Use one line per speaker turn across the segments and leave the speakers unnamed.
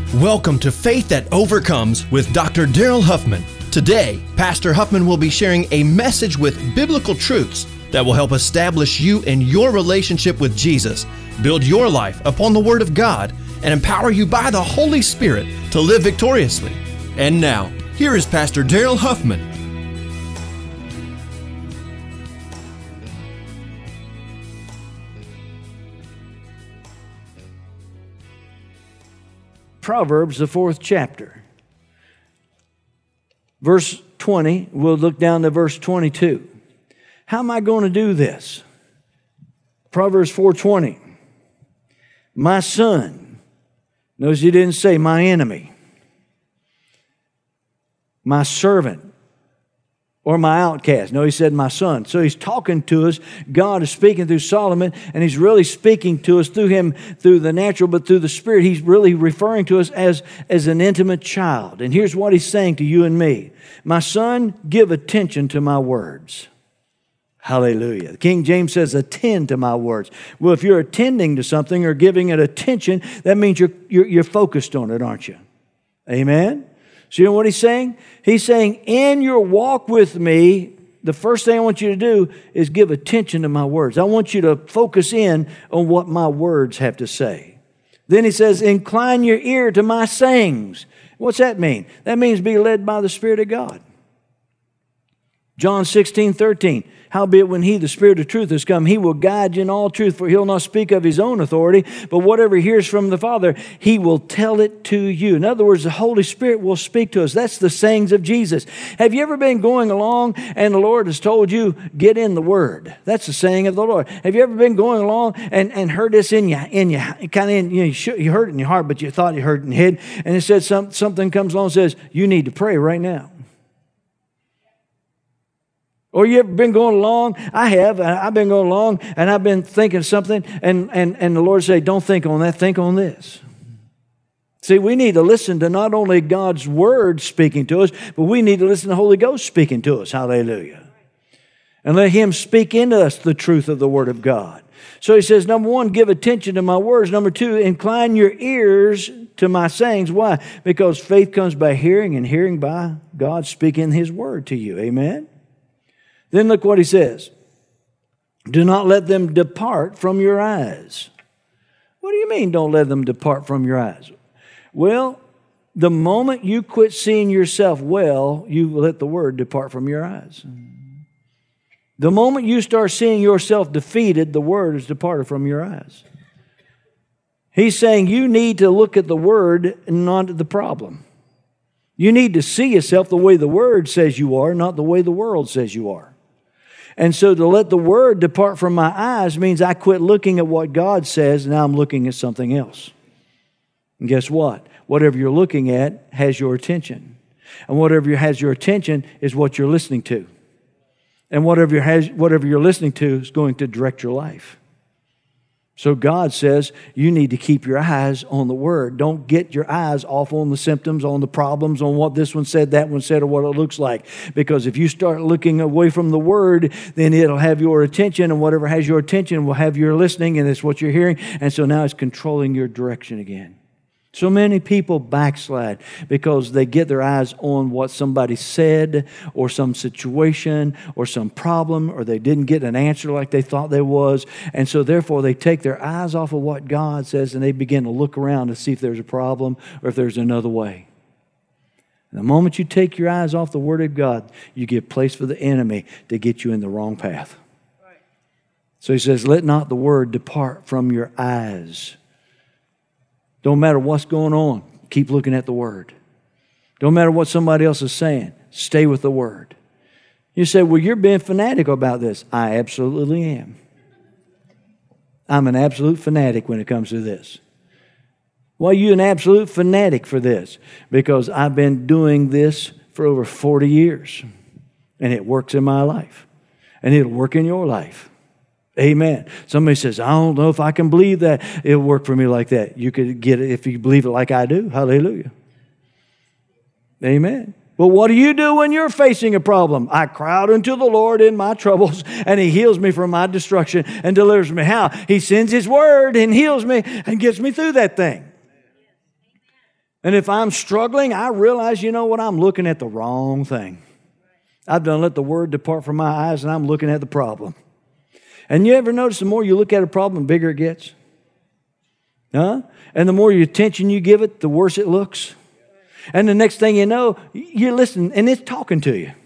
Welcome to Faith That Overcomes with Dr. Daryl Huffman. Today, Pastor Huffman will be sharing a message with biblical truths that will help establish you in your relationship with Jesus, build your life upon the Word of God, and empower you by the Holy Spirit to live victoriously. And now, here is Pastor Daryl Huffman.
Proverbs, the 4th chapter. Verse 20, we'll look down to verse 22. How am I going to do this? Proverbs 4:20. My son. Notice he didn't say my enemy. My servant. Or my outcast. No, he said my son. So he's talking to us. God is speaking through Solomon, and he's really speaking to us through him, through the natural, but through the Spirit. He's really referring to us as an intimate child. And here's what he's saying to you and me. My son, give attention to my words. Hallelujah. The King James says, attend to my words. Well, if you're attending to something or giving it attention, that means you're focused on it, aren't you? Amen? So you know what he's saying? He's saying, in your walk with me, the first thing I want you to do is give attention to my words. I want you to focus in on what my words have to say. Then he says, incline your ear to my sayings. What's that mean? That means be led by the Spirit of God. John 16:13. Howbeit when he, the Spirit of truth, has come, he will guide you in all truth, for he'll not speak of his own authority, but whatever he hears from the Father, he will tell it to you. In other words, the Holy Spirit will speak to us. That's the sayings of Jesus. Have you ever been going along and the Lord has told you, get in the Word? That's the saying of the Lord. Have you ever been going along and heard this in you you heard it in your heart, but you thought you heard it in your head, and it said something comes along and says, you need to pray right now. Or you ever been going along? I have. I've been going along and I've been thinking something and the Lord say, don't think on that, think on this. See, we need to listen to not only God's Word speaking to us, but we need to listen to the Holy Ghost speaking to us. Hallelujah. And let Him speak into us the truth of the Word of God. So He says, number one, give attention to my words. Number two, incline your ears to my sayings. Why? Because faith comes by hearing and hearing by God speaking His Word to you. Amen? Then look what he says. Do not let them depart from your eyes. What do you mean don't let them depart from your eyes? Well, the moment you quit seeing yourself well, you let the Word depart from your eyes. The moment you start seeing yourself defeated, the Word is departed from your eyes. He's saying you need to look at the Word and not at the problem. You need to see yourself the way the Word says you are, not the way the world says you are. And so to let the Word depart from my eyes means I quit looking at what God says and now I'm looking at something else. And guess what? Whatever you're looking at has your attention. And whatever has your attention is what you're listening to. And whatever you're listening to is going to direct your life. So God says you need to keep your eyes on the Word. Don't get your eyes off on the symptoms, on the problems, on what this one said, that one said, or what it looks like. Because if you start looking away from the Word, then it'll have your attention, and whatever has your attention will have your listening, and it's what you're hearing. And so now it's controlling your direction again. So many people backslide because they get their eyes on what somebody said or some situation or some problem, or they didn't get an answer like they thought there was. And so therefore they take their eyes off of what God says and they begin to look around to see if there's a problem or if there's another way. And the moment you take your eyes off the Word of God, you give place for the enemy to get you in the wrong path. So he says, let not the Word depart from your eyes. Don't matter what's going on, keep looking at the Word. Don't matter what somebody else is saying, stay with the Word. You say, well, you're being fanatical about this. I absolutely am. I'm an absolute fanatic when it comes to this. Why are you an absolute fanatic for this? Because I've been doing this for over 40 years. And it works in my life. And it'll work in your life. Amen. Somebody says, I don't know if I can believe that. It'll work for me like that. You could get it if you believe it like I do. Hallelujah. Amen. But what do you do when you're facing a problem? I cry out unto the Lord in my troubles, and He heals me from my destruction and delivers me. How? He sends His Word and heals me and gets me through that thing. And if I'm struggling, I realize, you know what, I'm looking at the wrong thing. I've done let the word depart from my eyes, and I'm looking at the problem. And you ever notice the more you look at a problem, the bigger it gets? Huh? And the more attention you give it, the worse it looks. And the next thing you know, you're listening, and it's talking to you.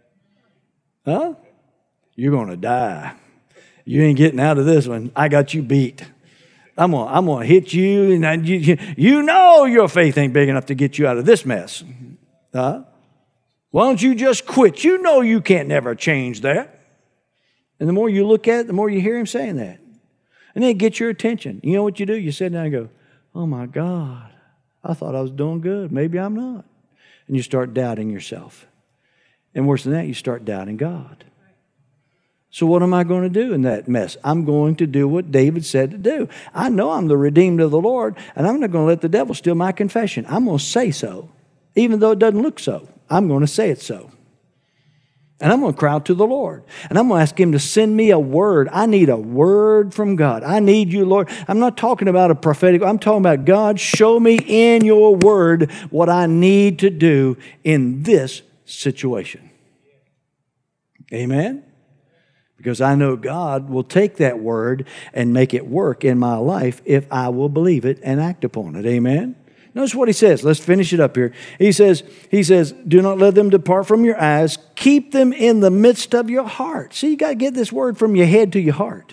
Huh? You're going to die. You ain't getting out of this one. I got you beat. I'm gonna hit you, and you know your faith ain't big enough to get you out of this mess. Huh? Why don't you just quit? You know you can't never change that. And the more you look at it, the more you hear him saying that. And then it gets your attention. You know what you do? You sit down and go, oh my God, I thought I was doing good. Maybe I'm not. And you start doubting yourself. And worse than that, you start doubting God. So what am I going to do in that mess? I'm going to do what David said to do. I know I'm the redeemed of the Lord, and I'm not going to let the devil steal my confession. I'm going to say so, even though it doesn't look so. I'm going to say it so. And I'm going to cry out to the Lord. And I'm going to ask him to send me a word. I need a word from God. I need you, Lord. I'm not talking about a prophetic. I'm talking about, God, show me in your word what I need to do in this situation. Amen? Because I know God will take that word and make it work in my life if I will believe it and act upon it. Amen? Notice what he says. Let's finish it up here. He says, do not let them depart from your eyes. Keep them in the midst of your heart. See, you got to get this word from your head to your heart.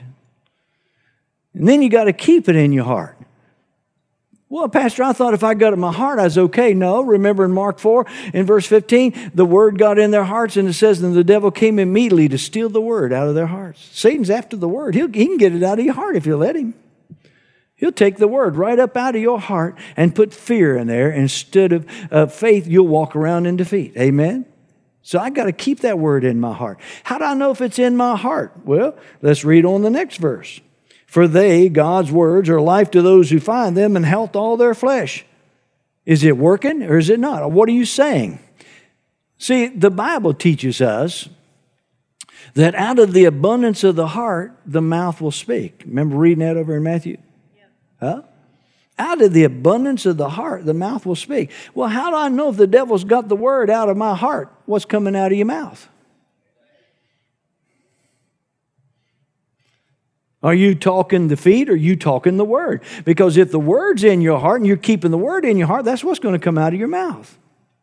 And then you got to keep it in your heart. Well, Pastor, I thought if I got it in my heart, I was okay. No, remember in Mark 4, in verse 15, the word got in their hearts, and it says, and the devil came immediately to steal the word out of their hearts. Satan's after the word. He can get it out of your heart if you let him. He'll take the word right up out of your heart and put fear in there. Instead of faith, you'll walk around in defeat. Amen? So I got to keep that word in my heart. How do I know if it's in my heart? Well, let's read on the next verse. For they, God's words, are life to those who find them and health to all their flesh. Is it working or is it not? What are you saying? See, the Bible teaches us that out of the abundance of the heart, the mouth will speak. Remember reading that over in Matthew? Huh? Out of the abundance of the heart, the mouth will speak. Well, how do I know if the devil's got the word out of my heart? What's coming out of your mouth? Are you talking defeat or are you talking the word? Because if the word's in your heart and you're keeping the word in your heart, that's what's going to come out of your mouth.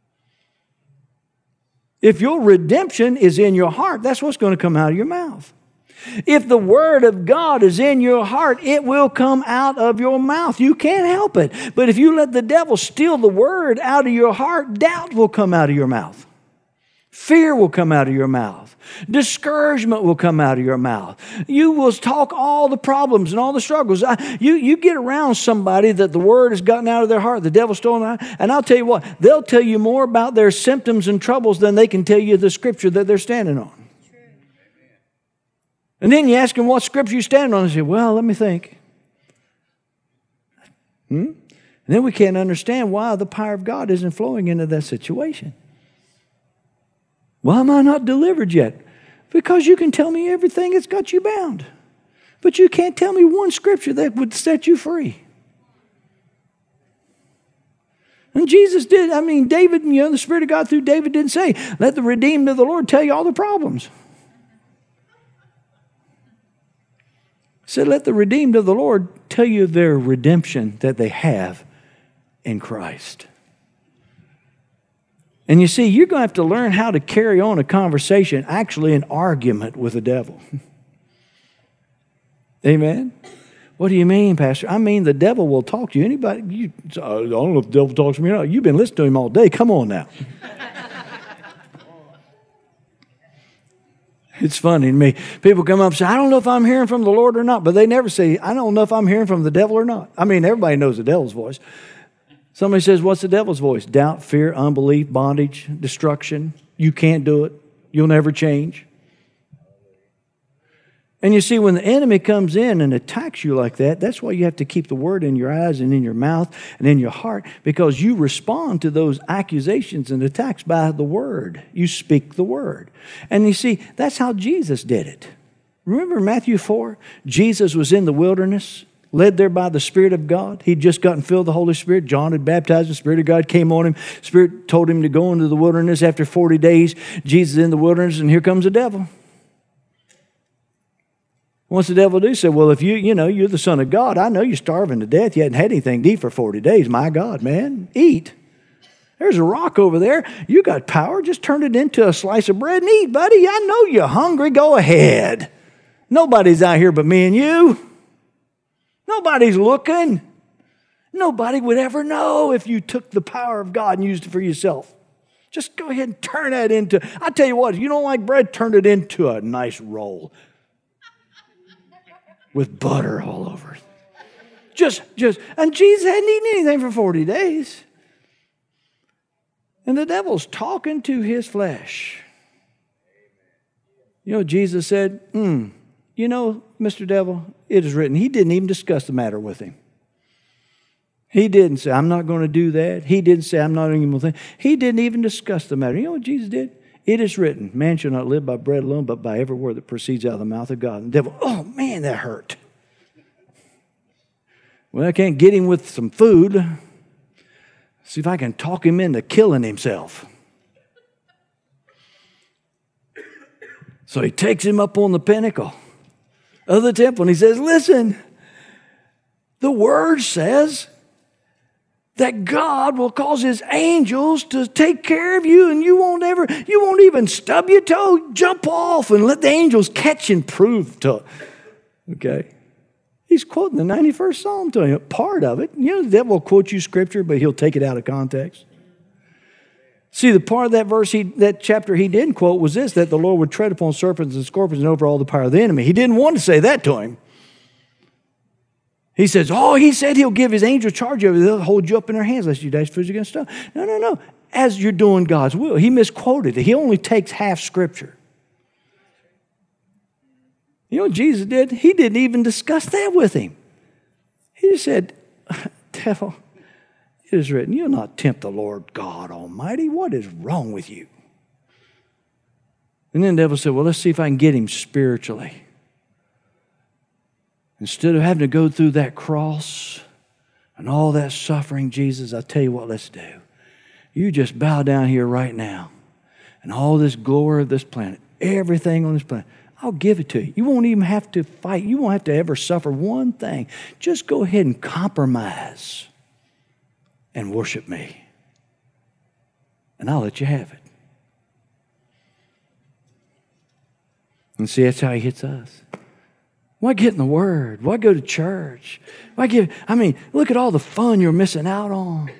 If your redemption is in your heart, that's what's going to come out of your mouth. If the word of God is in your heart, it will come out of your mouth. You can't help it. But if you let the devil steal the word out of your heart, doubt will come out of your mouth. Fear will come out of your mouth. Discouragement will come out of your mouth. You will talk all the problems and all the struggles. You get around somebody that the word has gotten out of their heart, the devil's stolen out, and I'll tell you what, they'll tell you more about their symptoms and troubles than they can tell you the scripture that they're standing on. And then you ask them what scripture you stand on, and they say, well, let me think. And then we can't understand why the power of God isn't flowing into that situation. Why am I not delivered yet? Because you can tell me everything that's got you bound. But you can't tell me one scripture that would set you free. And Jesus did. David, the Spirit of God through David didn't say, let the redeemed of the Lord tell you all the problems. He said, let the redeemed of the Lord tell you their redemption that they have in Christ. And you see, you're going to have to learn how to carry on a conversation, actually an argument with the devil. Amen? What do you mean, Pastor? I mean, the devil will talk to you. Anybody? I don't know if the devil talks to me or not. You've been listening to him all day. Come on now. It's funny to me. People come up and say, I don't know if I'm hearing from the Lord or not. But they never say, I don't know if I'm hearing from the devil or not. Everybody knows the devil's voice. Somebody says, what's the devil's voice? Doubt, fear, unbelief, bondage, destruction. You can't do it. You'll never change. And you see, when the enemy comes in and attacks you like that, that's why you have to keep the word in your eyes and in your mouth and in your heart, because you respond to those accusations and attacks by the word. You speak the word. And you see, that's how Jesus did it. Remember Matthew 4? Jesus was in the wilderness led there by the Spirit of God. He'd just gotten filled with the Holy Spirit. John had baptized. The Spirit of God came on him. Spirit told him to go into the wilderness. After 40 days, Jesus in the wilderness, and here comes the devil. What's the devil do? He said, well, if you're the Son of God, I know you're starving to death. You hadn't had anything to eat for 40 days. My God, man, eat. There's a rock over there. You got power. Just turn it into a slice of bread and eat, buddy. I know you're hungry. Go ahead. Nobody's out here but me and you. Nobody's looking. Nobody would ever know if you took the power of God and used it for yourself. Just go ahead and turn that into, I tell you what, if you don't like bread, turn it into a nice roll with butter all over it. And Jesus hadn't eaten anything for 40 days. And the devil's talking to his flesh. Jesus said, Mr. Devil, it is written. He didn't even discuss the matter with him. He didn't say, I'm not going to do that. He didn't say, I'm not even going to think. He didn't even discuss the matter. You know what Jesus did? It is written, man shall not live by bread alone, but by every word that proceeds out of the mouth of God. And the devil, oh man, that hurt. Well, I can't get him with some food. See if I can talk him into killing himself. So he takes him up on the pinnacle of the temple and he says, listen, the word says that God will cause his angels to take care of you, and you won't even stub your toe, jump off and let the angels catch and prove to. Okay. He's quoting the 91st Psalm to you, part of it. The devil will quote you scripture, but he'll take it out of context. See, the part of that verse, that chapter he didn't quote was this, that the Lord would tread upon serpents and scorpions and over all the power of the enemy. He didn't want to say that to him. He says, he said he'll give his angel charge over you. They'll hold you up in their hands lest you dash foot against stone. No. As you're doing God's will. He misquoted it. He only takes half scripture. You know what Jesus did? He didn't even discuss that with him. He just said, devil, it is written, you'll not tempt the Lord God Almighty. What is wrong with you? And then the devil said, well, let's see if I can get him spiritually. Instead of having to go through that cross and all that suffering, Jesus, I'll tell you what, let's do. You just bow down here right now. And all this glory of this planet, everything on this planet, I'll give it to you. You won't even have to fight. You won't have to ever suffer one thing. Just go ahead and compromise and worship me. And I'll let you have it. And see, that's how he hits us. Why get in the Word? Why go to church? Look at all the fun you're missing out on.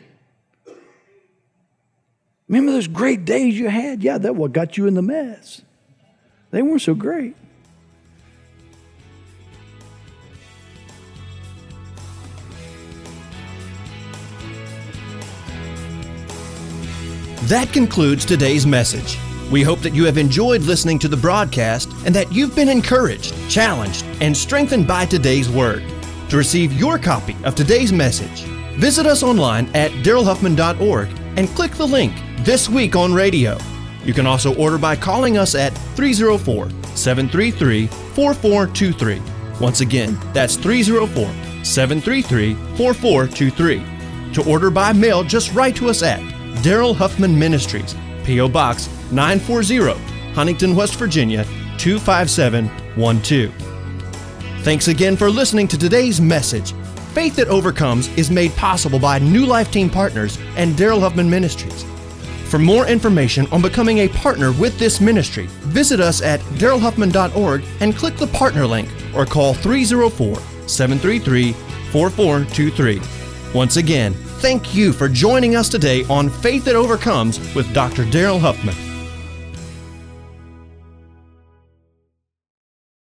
Remember those great days you had? Yeah, that's what got you in the mess. They weren't so great.
That concludes today's message. We hope that you have enjoyed listening to the broadcast and that you've been encouraged, challenged, and strengthened by today's word. To receive your copy of today's message, visit us online at darylhuffman.org and click the link This Week on Radio. You can also order by calling us at 304-733-4423. Once again, that's 304-733-4423. To order by mail, just write to us at Daryl Huffman Ministries, P.O. Box 940, Huntington, West Virginia, 25712. Thanks again for listening to today's message. Faith That Overcomes is made possible by New Life Team Partners and Daryl Huffman Ministries. For more information on becoming a partner with this ministry, visit us at darylhuffman.org and click the partner link or call 304-733-4423. Once again, thank you for joining us today on Faith That Overcomes with Dr. Daryl Huffman.